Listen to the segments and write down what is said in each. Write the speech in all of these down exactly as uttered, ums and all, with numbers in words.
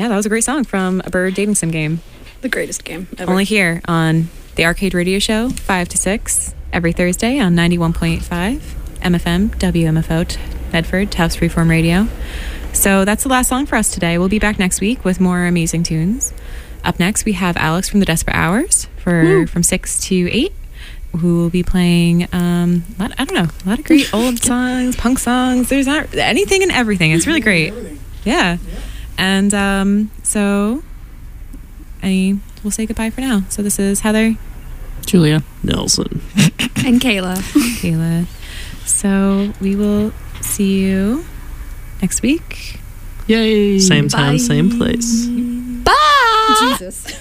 Yeah, that was a great song from a bird dating sim game. The greatest game ever. Only here on the Arcade Radio Show, five to six, every Thursday on ninety-one point five, M F M, W M F O, Medford, Taos Freeform Radio. So that's the last song for us today. We'll be back next week with more amazing tunes. Up next, we have Alex from the Desperate Hours for Woo. from six to eight, who will be playing, um, a lot, I don't know, a lot of great old songs, punk songs. There's not anything and everything. It's really great. Yeah. And um, so I will say goodbye for now. So this is Heather, Julia, Nelson, and Kayla. Kayla. So we will see you next week. Yay. Same time, Bye. Same place. Bye. Jesus.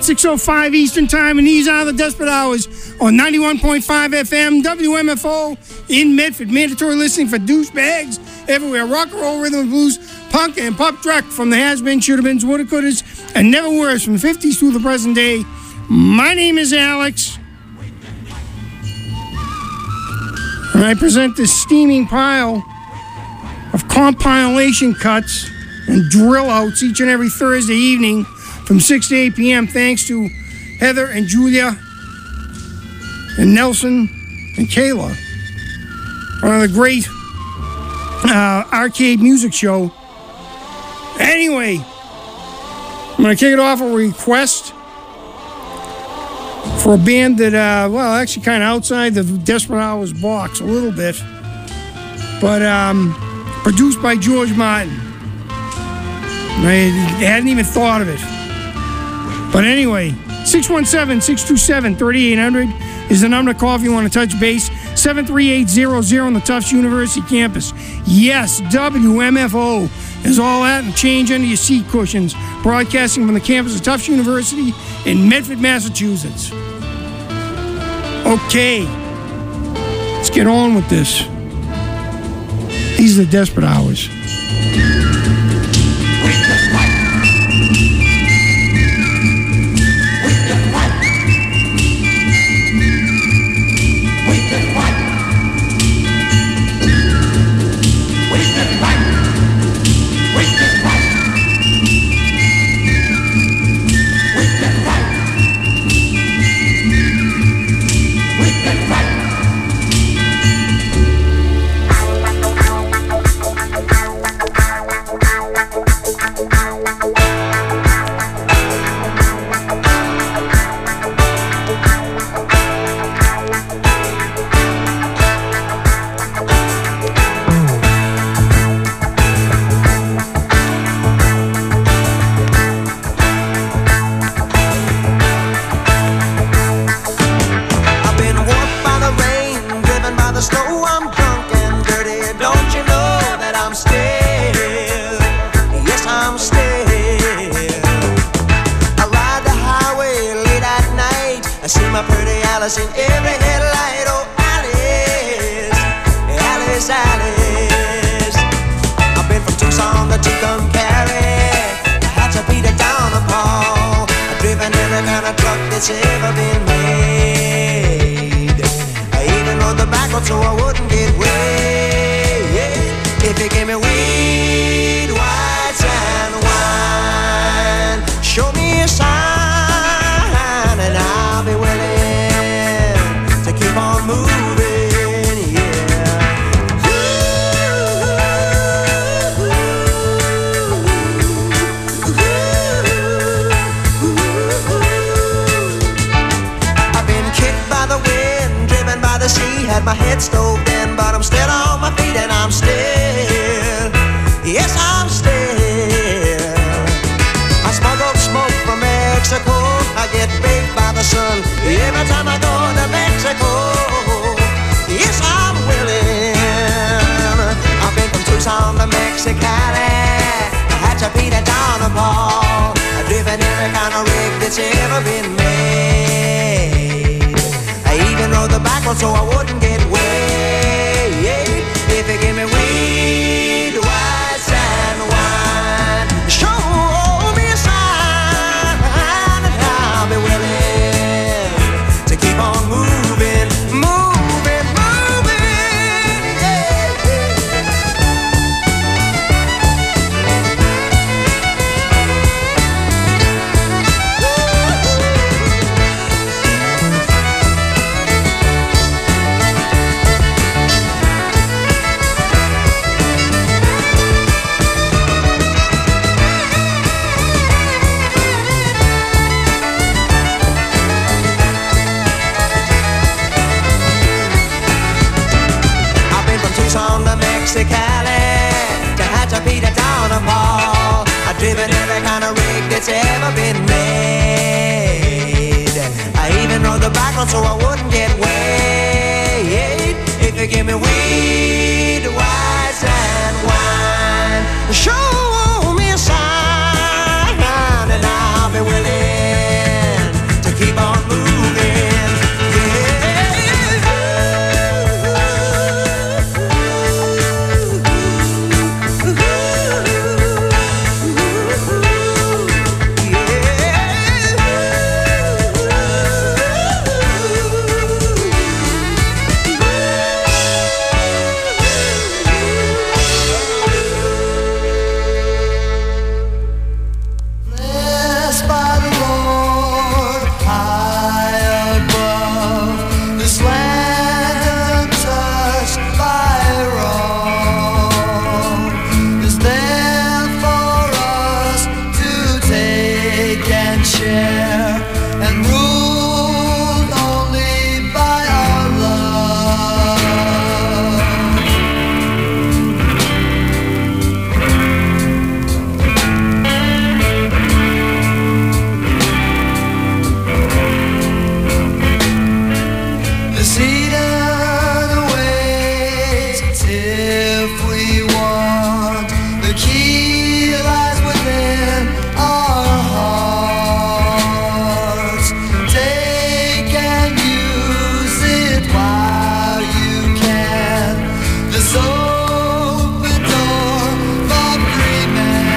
six oh five Eastern Time, and these are the Desperate Hours on ninety-one point five F M, W M F O in Medford. Mandatory listening for douchebags everywhere. Rock and roll, rhythm and blues, punk, and pop truck from the has-been, should-have-beens, woulda-couldas, and never-weres from the fifties through the present day. My name is Alex, and I present this steaming pile of compilation cuts and drill outs each and every Thursday evening from six to eight p.m. thanks to Heather and Julia and Nelson and Kayla on the great uh, arcade music show. Anyway, I'm going to kick it off with a request for a band that, uh, well, actually kind of outside the Desperate Hours box a little bit, but um, produced by George Martin. I hadn't even thought of it. But anyway, six one seven, six two seven, three eight zero zero is the number to call if you want to touch base. seven three eight zero zero on the Tufts University campus. Yes, W M F O is all that and change under your seat cushions. Broadcasting from the campus of Tufts University in Medford, Massachusetts. Okay, let's get on with this. These are the Desperate Hours. In every headlight, oh Alice, Alice, Alice. I've been from Tucson to Tucumcari, Hatchapeta down to Paul. I've driven every kind of truck that's ever been made. I even rode the back road so I wouldn't get wet. If you give me weed, whites and wine, show me a sign and I'll be willing on moving, yeah. Ooh, ooh, ooh. I've been kicked by the wind, driven by the sea, had my head stove in, but I'm still on my feet and I'm still, yes, I'm still. I smuggle smoke from Mexico, I get baked by the sun every time I go to Mexico. Yes, I'm willing. I've been from Tucson to Mexicali, Hatchapeta down to Paul. I've driven every kind of rig that's ever been made. I even rode the back road so I wouldn't get wet. If you give me weed, whites and wine, show me a sign and I'll be willing to keep on moving, moving, moving, yeah, yeah. Mexicali to Hatchapeta down to Paul. I've driven every kind of rig that's ever been made. I even rode the back road so I wouldn't get wet. If you give me weed, whites and wine, show. Show me a sign and I'll be willing hidden away if we want. The key lies within our hearts. Take and use it while you can. This open door for free men.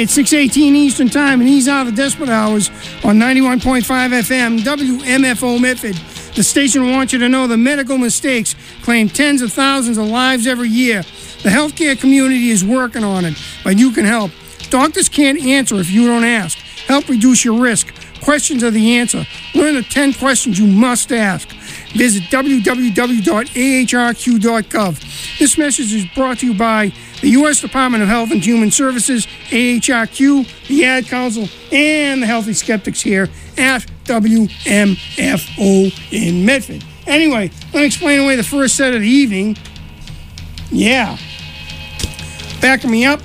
Today at six eighteen Eastern Time, and these are the Desperate Hours on ninety-one point five F M, W M F O Medford. The station wants you to know the medical mistakes claim tens of thousands of lives every year. The healthcare community is working on it, but you can help. Doctors can't answer if you don't ask. Help reduce your risk. Questions are the answer. Learn the ten questions you must ask. Visit w w w dot a h r q dot gov. This message is brought to you by the U S Department of Health and Human Services, A H R Q, the Ad Council, and the Healthy Skeptics here at W M F O in Medford. Anyway, let me explain away the first set of the evening. Yeah. Backing me up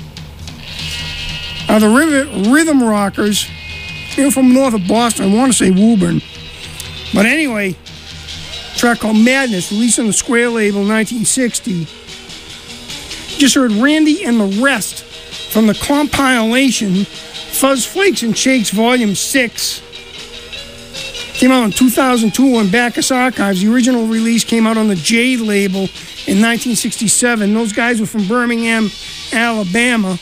are the Rhythm Rockers. They're from north of Boston. I want to say Woburn. But anyway, a track called Madness, released on the Square label in nineteen sixty. Just heard Randy and the Rest from the compilation Fuzz Flakes and Shakes Volume six. Came out in two thousand two on Bacchus Archives. The original release came out on the Jade label in nineteen sixty-seven. Those guys were from Birmingham, Alabama.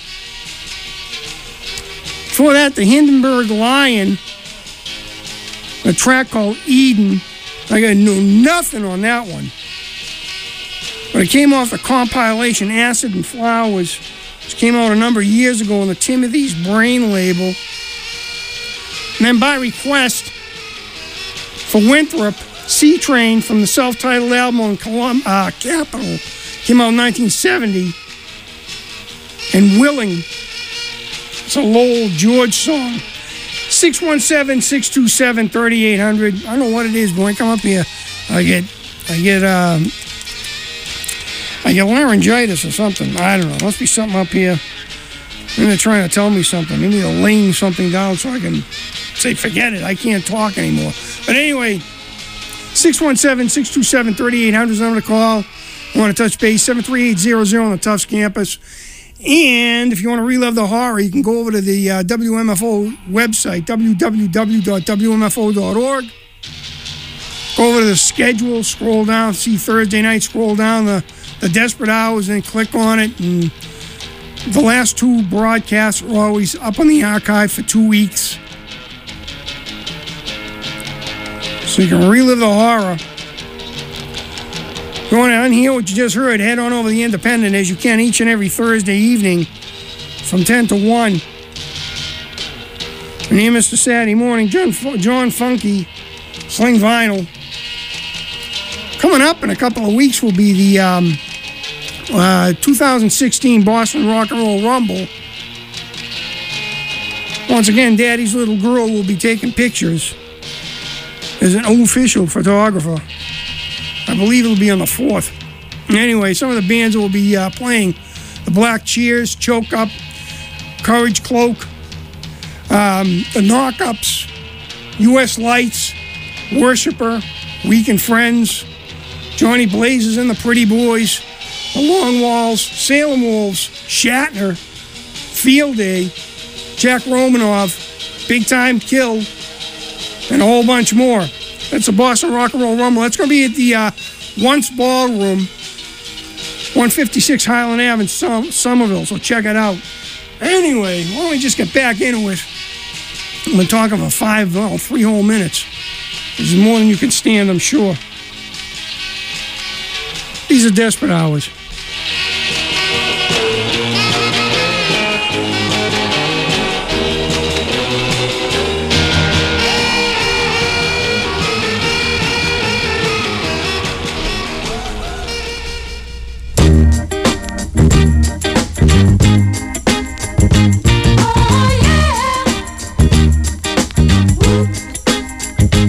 Before that, the Hindenburg Lion, a track called Eden. I got know nothing on that one. But it came off the compilation Acid and Flowers, which came out a number of years ago on the Timothy's Brain label. And then by request for Winthrop, C-Train from the self-titled album on Colum- uh, Capitol came out in nineteen seventy. And Willing, it's a Lowell George song. six one seven, six two seven, three eight zero zero. I don't know what it is, but when I come up here, I get, I get, um, I get laryngitis or something. I don't know. Must be something up here. Maybe they're trying to tell me something. Maybe they're laying something down so I can say, forget it. I can't talk anymore. But anyway, six one seven, six two seven, three eight zero zero is the number to call. I want to touch base, seven three eight zero zero on the Tufts campus. And if you want to relive the horror, you can go over to the uh, W M F O website, w w w dot w m f o dot org. Go over to the schedule, scroll down, see Thursday night, scroll down the, the Desperate Hours, and click on it. And the last two broadcasts are always up on the archive for two weeks. So you can relive the horror. If you want to unhear what you just heard, head on over to the Independent as you can each and every Thursday evening from ten to one. And here, Mister Saturday morning, John, John Funky, Sling Vinyl. Coming up in a couple of weeks will be the um, uh, two thousand sixteen Boston Rock and Roll Rumble. Once again, Daddy's little girl will be taking pictures as an official photographer. I believe it'll be on the fourth. Anyway, some of the bands that will be uh, playing: the Black Cheers, Choke Up, Courage Cloak, um, the Knockups, U S Lights, Worshipper, Weak and Friends, Johnny Blazes and the Pretty Boys, the Long Walls, Salem Wolves, Shatner, Field Day, Jack Romanov, Big Time Kill, and a whole bunch more. That's the Boston Rock and Roll Rumble. That's going to be at the uh, Once Ballroom, one fifty-six Highland Avenue in Som- Somerville, so check it out. Anyway, why don't we just get back into it? I've been talking for five, well, three whole minutes. This is more than you can stand, I'm sure. These are Desperate Hours.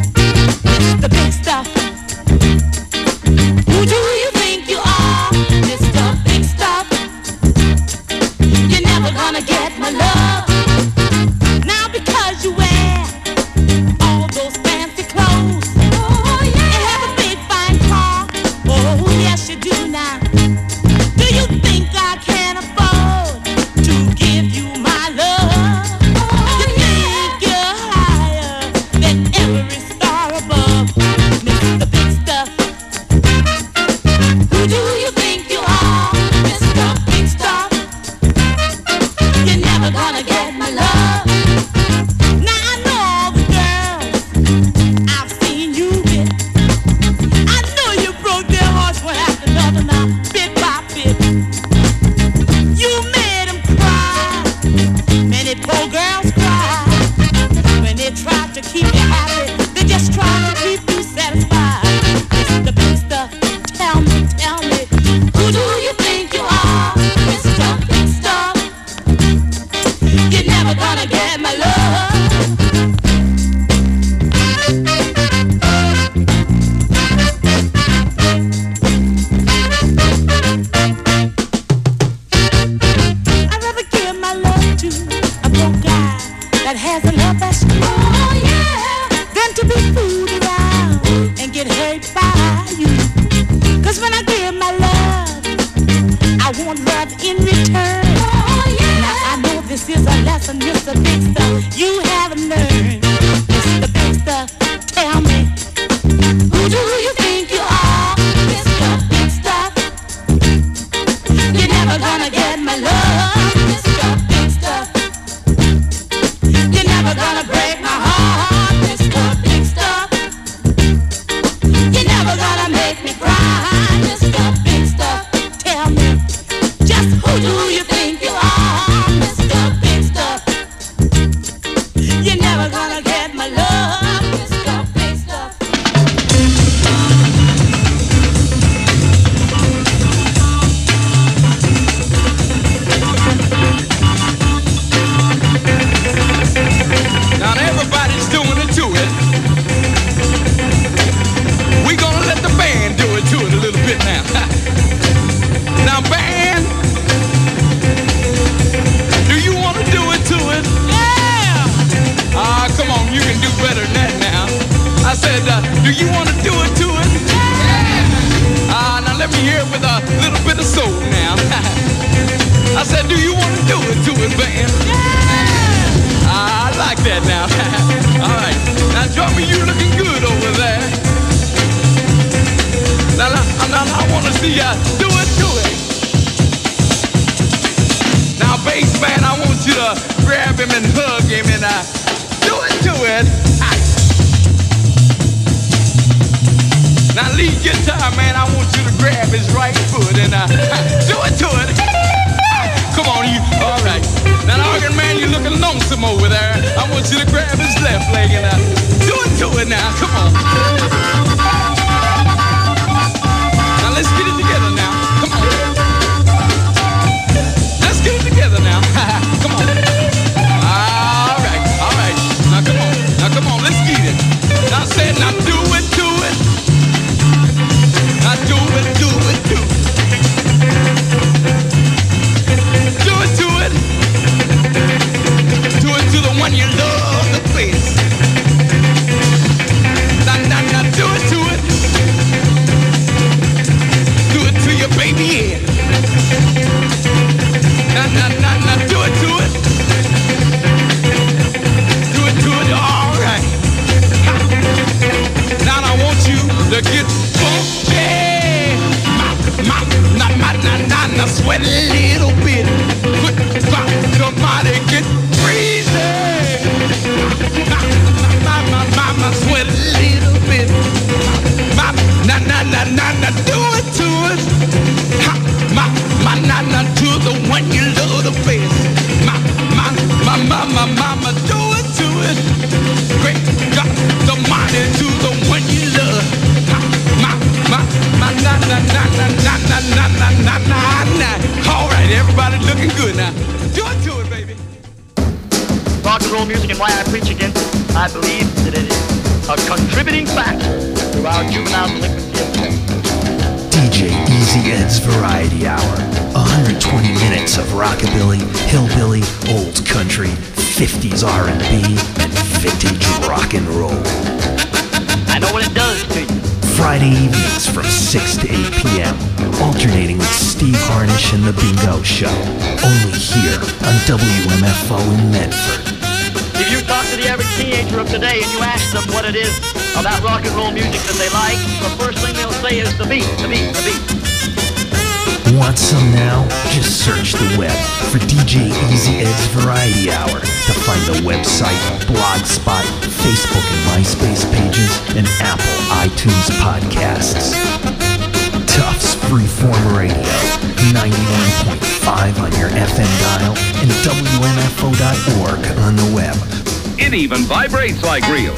The big stuff. Who do you think you are? many poor girls cry when they try to keep you happy. They just try to keep you satisfied. Mister Big Stuff, tell me, tell me, who do you think you are, Mister Big Stuff? You're never gonna get my love. I'd rather give my love to a broke guy that has a love that's strong, oh, yeah, than to be fooled around and get hurt by you. Cause when I give my love, I want love in return. Oh, yeah. Now I know this is a lesson, Mister Big Stuff, you haven't learned. Mister Big Stuff, tell me, who do you think you are, Mister Big Stuff? You're never gonna get my love, Mister Big Stuff. You're never gonna break my heart, Mister Big Stuff. You're never gonna make me cry, Mister Big Stuff. Tell me, just who do you think you are, Mister Big Stuff? You're never gonna get my love, Mister Big Stuff. Now everybody's doing it to it. We gonna let the band do it to it a little bit now. Now band, do you wanna do it to it? Yeah! Ah, come on, you can do better than that now. I said, uh, do you wanna do it to it? Yeah! Ah, now let me hear it with a little bit of soul now. I said, do you wanna do it to it, band? Yeah! Ah, I like that now. All right, now Joey, you looking good over there. Now, now, now I wanna see ya do it to it. Now, bass man, I want you to grab him and hug him and uh, do it to it. Ah. Now, lead guitar man, I want you to grab his right foot and uh, do it to it. Come on, you. All right. Now, the organ man, you're looking lonesome over there. I want you to grab his left leg and uh, do it to it now. Come on. Now, let's get it together now. Come on. Let's get it together now. Come on. All right. All right. Now, come on. Now, come on. Let's get it. Now, say it. Now, do it, do it. Now, do it, do it, do it. Do it to it. Do it to the one you love the best. Now, now, now, do it to it. Do it to your baby, yeah. Now, now, now, now, do it to it. Do it to it, all right. Ha. Now I want you to get funky. Ma, ma, na, na, na, na, na, sweat a little bit. Put the body get breezy. Ma, ma, ma, ma, ma, sweat a little bit. Ma, na, na, na, na, na, do it to it. Ha, ma, ma, na, na, to the one you love the best. Ma, ma, ma, ma, ma, ma, ma, do it to it. Great God, the money to the one you love. Ha, ma, ma, ma, na, na, na, na, na, na, na, na, na, na, na. All right, everybody looking good now. Do it to it, baby. Rock and roll music and why I preach against it, I believe that it is a contributing factor to our juvenile delinquency epidemic. D J Easy Ed's Variety Hour. one hundred twenty minutes of rockabilly, hillbilly, old country, fifties R and B, and vintage rock and roll. I know what it does to you. Friday evenings from six to eight p.m. Alternating with Steve Harnish and The Bingo Show. Only here on W M F O in Medford. If you talk to the average teenager of today and you ask them what it is about rock and roll music that they like, the first thing they'll say is the beat, the beat, the beat. Want some now? Just search the web for D J Easy Ed's Variety Hour to find the website, Blogspot, Facebook and MySpace pages, and Apple iTunes podcasts. Tufts Freeform Radio, ninety-one point five on your F M dial and W M F O dot org on the web. It even vibrates like real.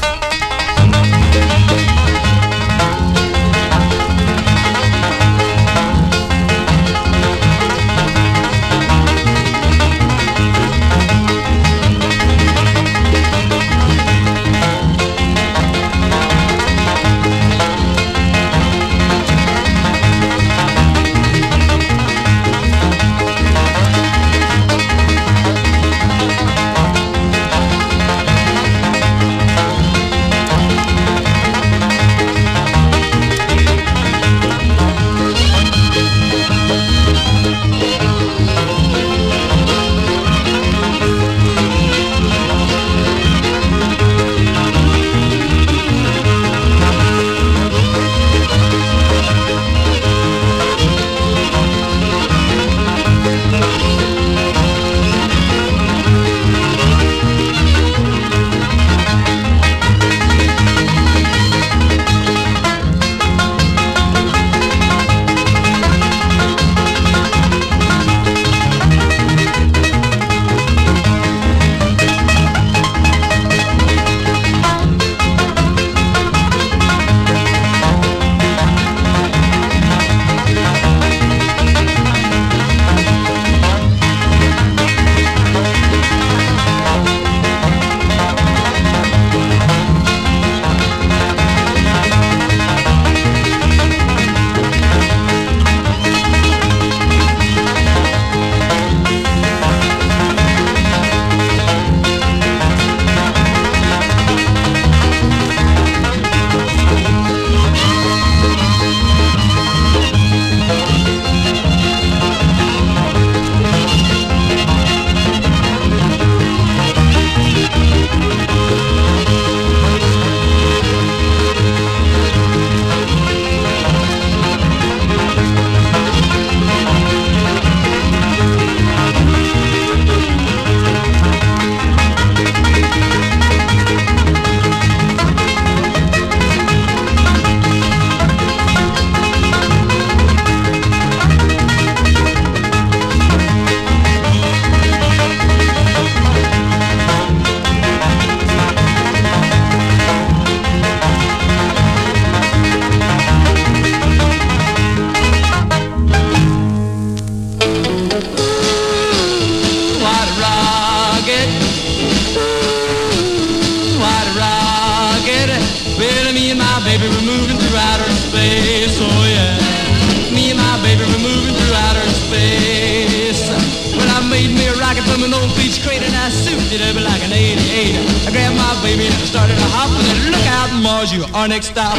Our next stop.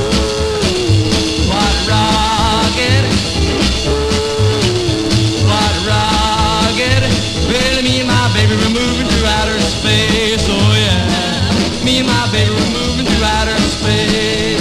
What rocket? What rocket? Well, me and my baby were moving through outer space. Oh yeah, me and my baby were moving through outer space.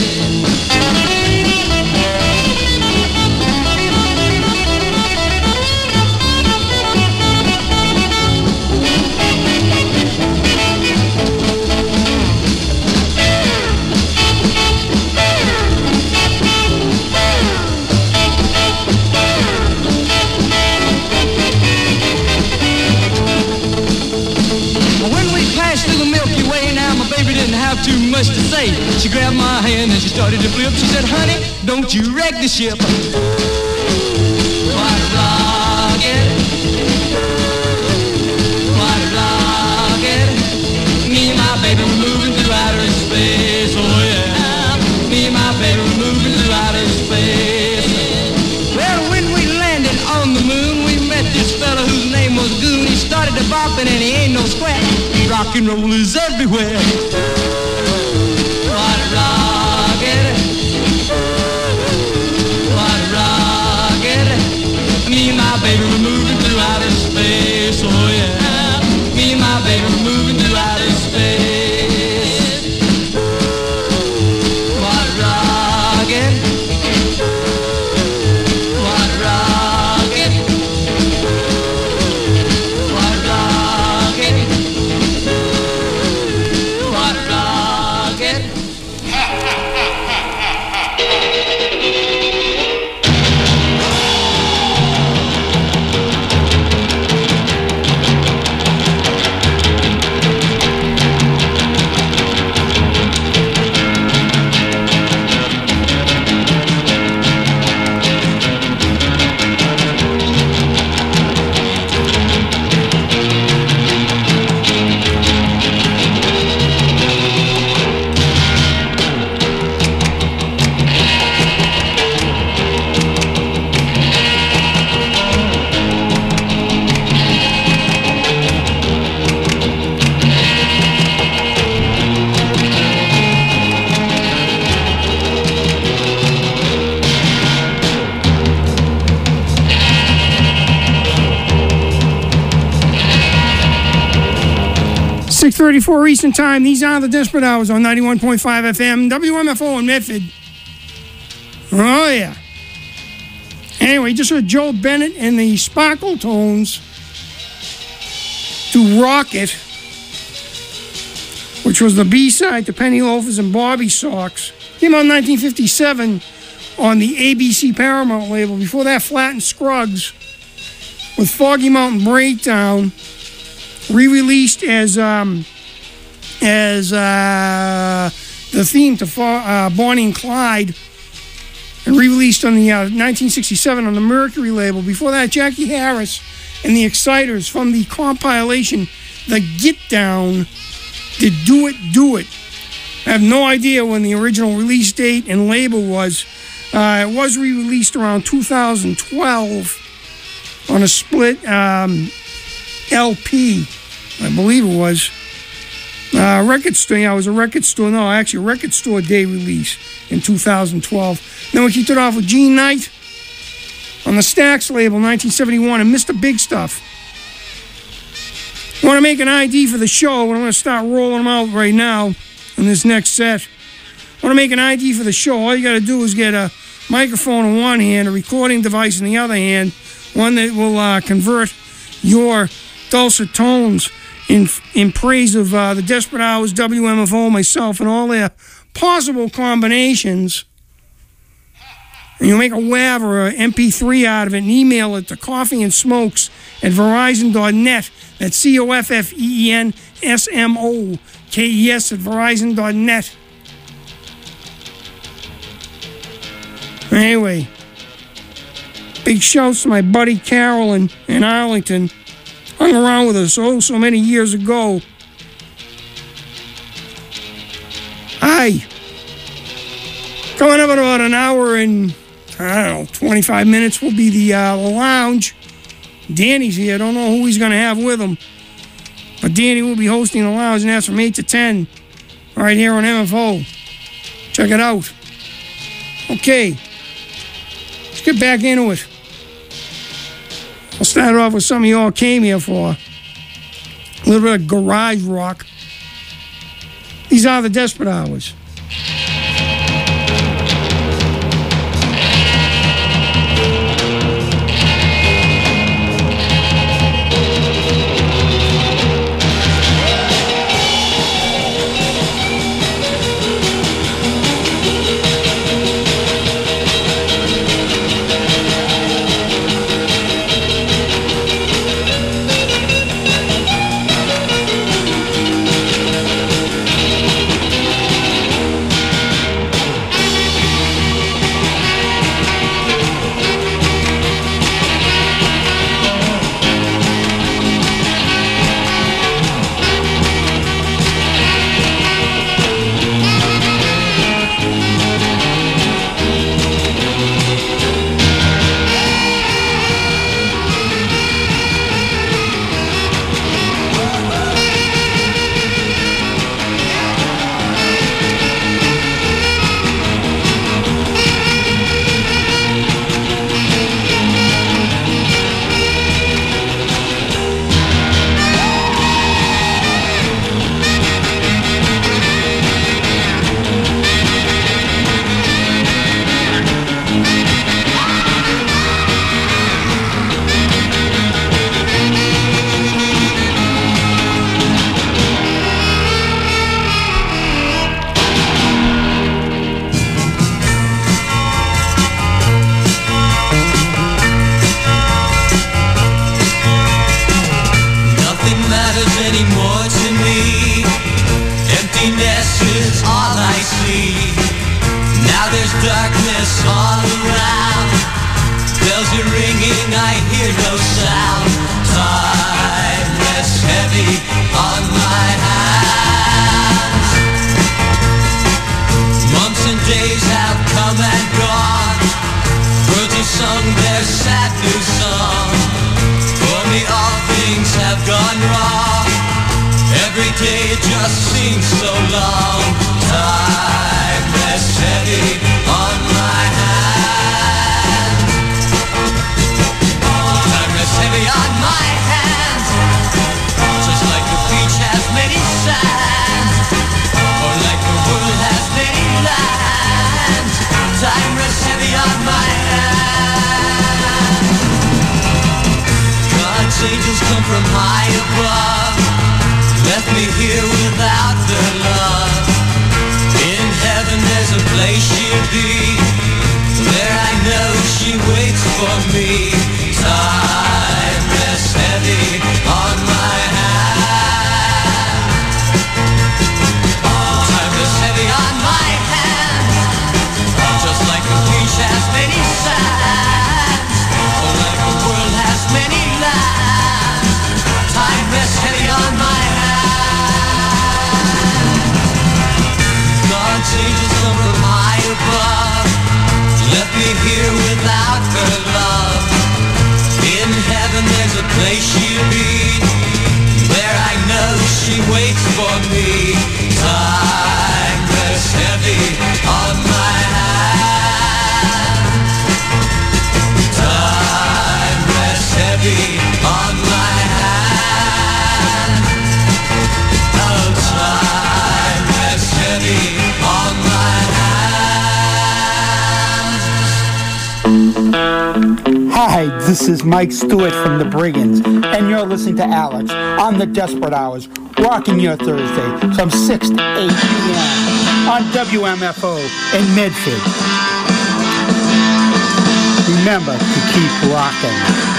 Too much to say. She grabbed my hand and she started to flip. She said, honey, don't you wreck the ship. What rocket? What rocket? Me and my baby were moving through outer space. Oh yeah, me and my baby were moving through outer space. Well, when we landed on the moon, we met this fella whose name was Goon. He started to bopping and he ain't no squat. Rock and roll is everywhere. Me and my baby were moving through outer space, oh yeah. Me and my baby were moving through outer space. What rocket? What rocket? What rocket? What rocket? six thirty-four Eastern Time. These are the Desperate Hours on ninety-one point five F M, W M F O in Medford. Oh, yeah. Anyway, just heard Joe Bennett and the Sparkle Tones to Rocket, which was the B-side to Penny Loafers and Bobby Sox. Came out in nineteen fifty-seven on the A B C Paramount label. Before that, Flat and Scruggs with Foggy Mountain Breakdown, re-released as um, as uh, the theme to Fo- uh, Bonnie and Clyde, and re-released on the uh, nineteen sixty-seven on the Mercury label. Before that, Jackie Harris and the Exciters from the compilation The Get Down did Do It, Do It. I have no idea when the original release date and label was. Uh, it was re-released around two thousand twelve on a split um, L P, I believe it was. Uh, record store, yeah, it was a record store. No, actually, a record store day release in two thousand twelve. Then we kicked it off with Gene Knight on the Stax label, nineteen seventy-one, and Mister Big Stuff. I want to make an I D for the show, and I'm going to start rolling them out right now in this next set. I want to make an I D for the show. All you got to do is get a microphone in one hand, a recording device in the other hand, one that will uh, convert your dulcet tones in in praise of uh, the Desperate Hours, W M F O, myself, and all their possible combinations. And you'll make a W A V or an M P three out of it and email it to coffee and smokes at verizon dot net. That's C O F F E E N S M O K E S at verizon dot net. Anyway, big shouts to my buddy Carolyn in Arlington. Hung around with us oh so many years ago. Hi. Coming up in about an hour and, I don't know, twenty-five minutes will be the uh, lounge. Danny's here. I don't know who he's going to have with him. But Danny will be hosting the lounge, and that's from eight to ten right here on M F O. Check it out. Okay. Let's get back into it. I'll start off with some of y'all came here for. A little bit of garage rock. These are the Desperate Hours. Heavy on my hands, just like the beach has many angels come from high above, left me here without their love. In heaven there's a place she'll be, there I know she waits for me. Time rests heavy on my hand. Time rests heavy on my hand, just like the beach has many sands, or like the world has many lands. Time rests heavy on my hand. God's angels come from high above, left me here without her love. In heaven there's a place she'll be, there I know she waits for me. Time rests heavy on my hand. Time rests heavy on my hand. Oh, time rests heavy on my hand. Hi, this is Mike Stewart from the Brigands, and you're listening to Alex on the Desperate Hours, rocking your Thursday from six to eight p.m. on W M F O in Medford. Remember to keep rocking.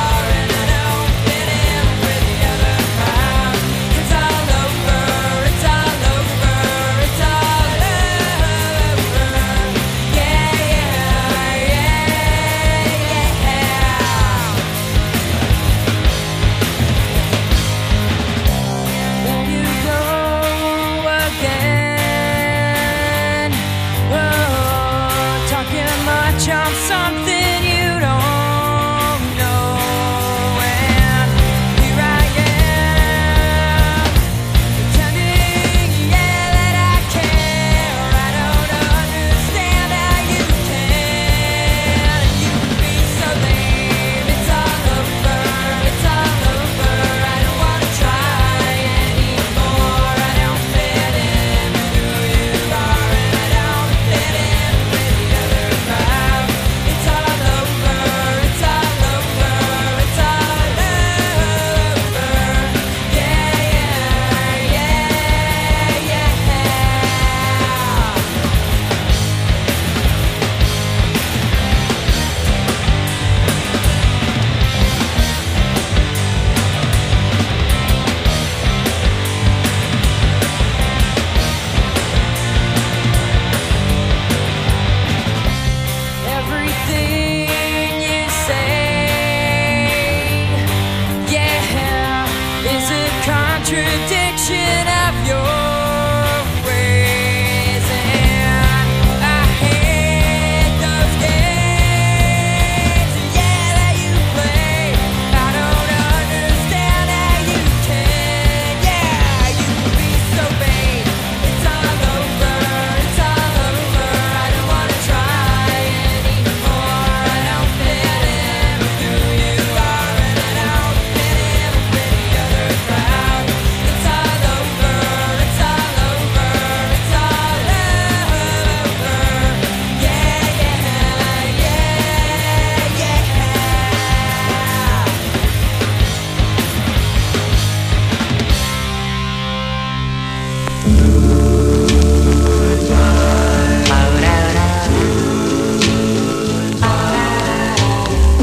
It's all over, it's all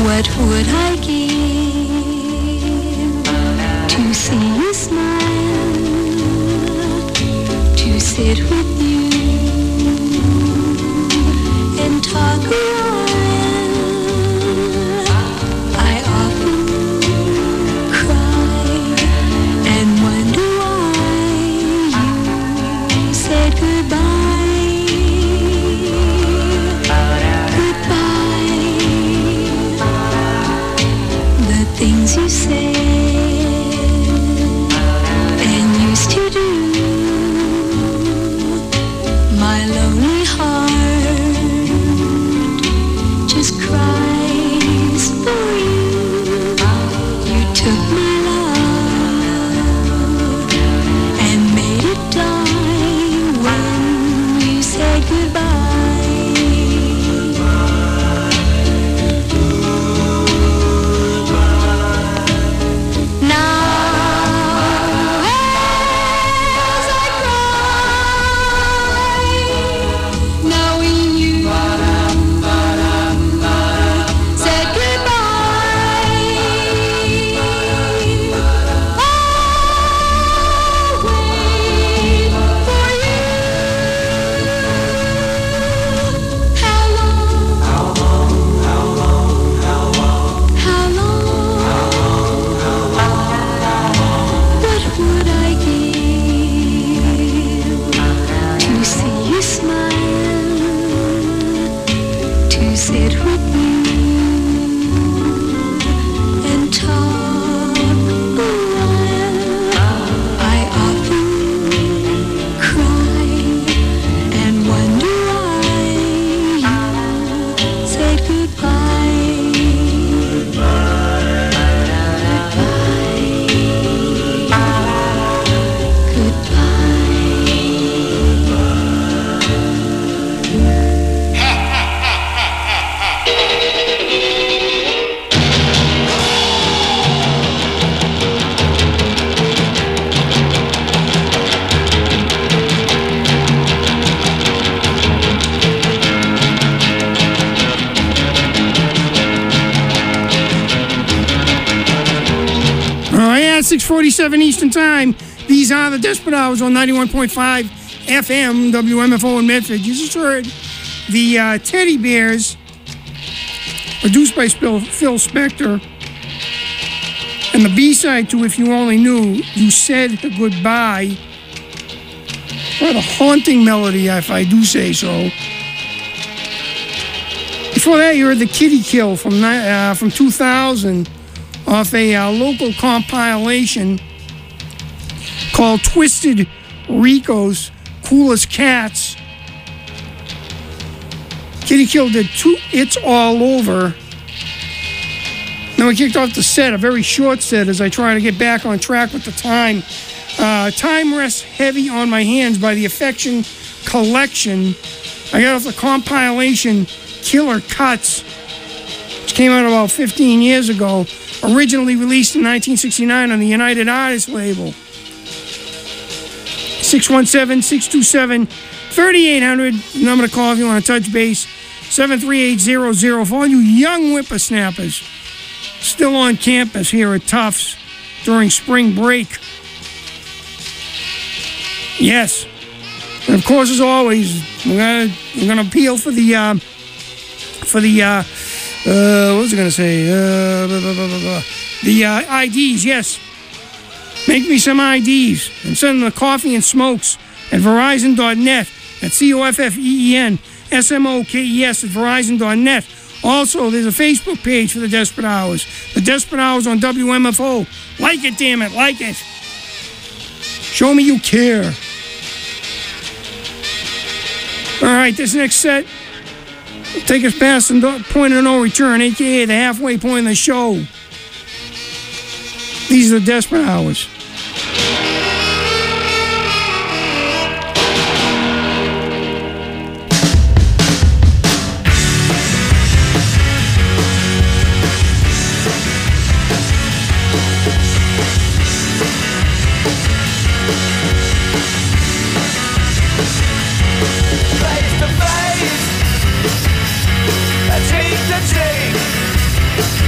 What would I give to see you smile, to sit with you and talk a while? I often cry and wonder why you said goodbye. Goodbye. The things you said and used to do, my lonely heart just cries for you. You took my love and made it die when you said goodbye. six forty-seven Eastern Time. These are the Desperate Hours on ninety-one point five F M, W M F O in Medford. You just heard the uh, Teddy Bears, produced by Phil, Phil Spector, and the B-side to If You Only Knew, You Said Goodbye. What a haunting melody, if I do say so. Before that, you heard the Kitty Kill from, uh, from two thousand, off a uh, local compilation called Twisted Rico's Coolest Cats. Kitty Kill did two, It's All Over. Then we kicked off the set, a very short set, as I try to get back on track with the time. Uh, Time Rests Heavy on My Hands by the Affection Collection. I got off the compilation Killer Cuts, which came out about fifteen years ago. Originally released in nineteen sixty-nine on the United Artists label. six one seven, six two seven, three eight zero zero, number to call if you want to touch base. seven three eight zero zero for all you young whippersnappers still on campus here at Tufts during spring break. Yes. And of course, as always, we're gonna we're gonna appeal for the uh, for the uh, uh, what was I gonna say? Uh, blah, blah, blah, blah, blah. The uh, I Ds. Yes. Make me some I Ds and send them to Coffee and Smokes at Verizon dot net. That's C O F F E E N S M O K E S at Verizon dot net. Also, there's a Facebook page for the Desperate Hours. The Desperate Hours on W M F O. Like it, damn it, like it. Show me you care. All right, this next set will take us past the point of no return, a k a the halfway point of the show. These are the Desperate Hours. Face to face, cheek to cheek.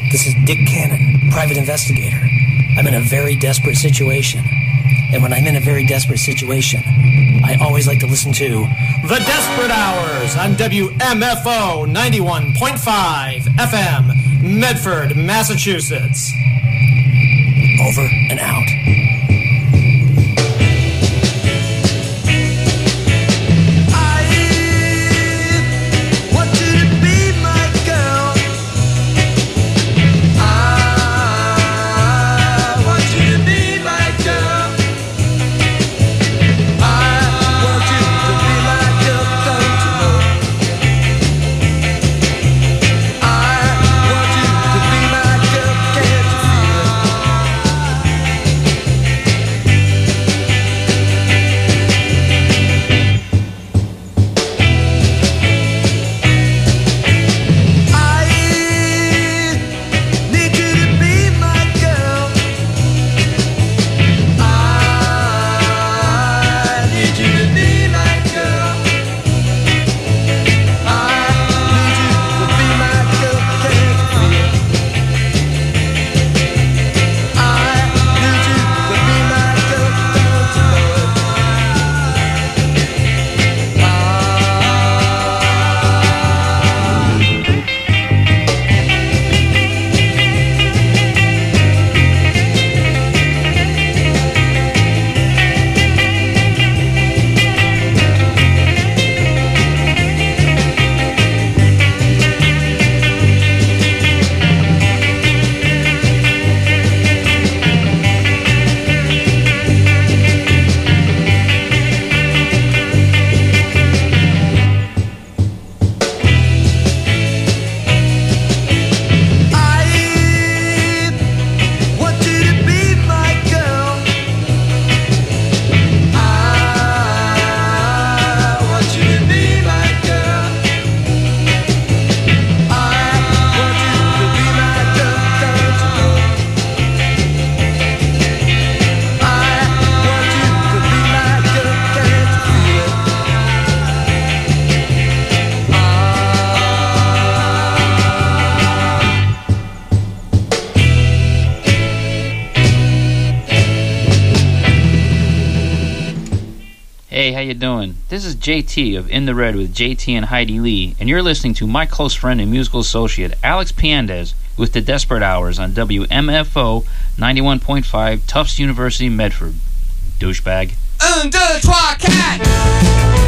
This is Dick Cannon, private investigator. I'm in a very desperate situation. And when I'm in a very desperate situation, I always like to listen to The Desperate Hours on W M F O ninety-one point five F M, Medford, Massachusetts. Over and out. Hey, how you doing? This is J T of In the Red with J T and Heidi Lee, and you're listening to my close friend and musical associate Alex Piandez with The Desperate Hours on W M F O ninety-one point five Tufts University, Medford. Douchebag. Un, deux, trois, quatre!